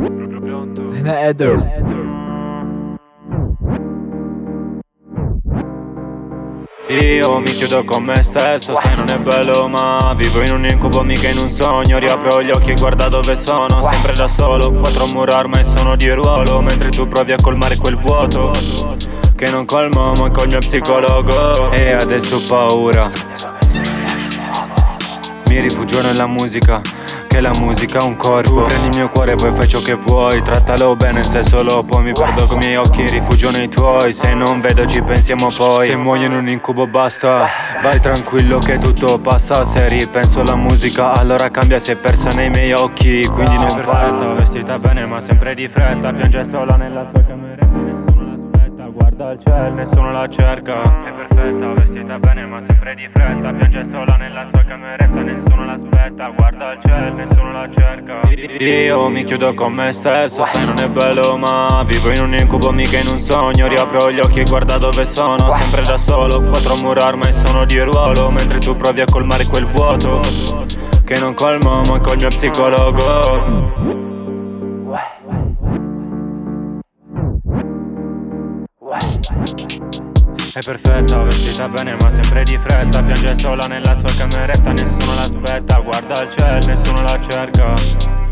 Pronto? Io mi chiudo con me stesso, sai non è bello ma vivo in un incubo mica in un sogno. Riapro gli occhi e guarda dove sono, sempre da solo. Quattro mura ormai sono di ruolo, mentre tu provi a colmare quel vuoto che non colmo ma col mio psicologo. E adesso ho paura, mi rifugio nella musica, che la musica ha un corpo. Tu prendi il mio cuore e poi fai ciò che vuoi. Trattalo bene se solo puoi. Mi perdo con i miei occhi, rifugio nei tuoi. Se non vedo ci pensiamo poi. Se muoio in un incubo basta, vai tranquillo che tutto passa. Se ripenso alla musica allora cambia, si è persa nei miei occhi. Quindi non è perfetta, vestita bene ma sempre di fretta. Piange sola nella sua cameretta, nessuno l'aspetta. Guarda il cielo, nessuno la cerca. È perfetta, vestita bene ma sempre di fretta. Piange sola nella sua cameretta, nessuno l'aspetta. Guarda il cielo, nessuno la cerca. Io mi chiudo con me stesso, sai non è bello ma vivo in un incubo mica in un sogno. Riapro gli occhi e guarda dove sono, sempre da solo. Quattro mura ormai sono di ruolo, mentre tu provi a colmare quel vuoto che non colmo ma col mio psicologo. È perfetta, vestita bene ma sempre di fretta. Piange sola nella sua cameretta, nessuno l'aspetta. Guarda il cielo, nessuno la cerca.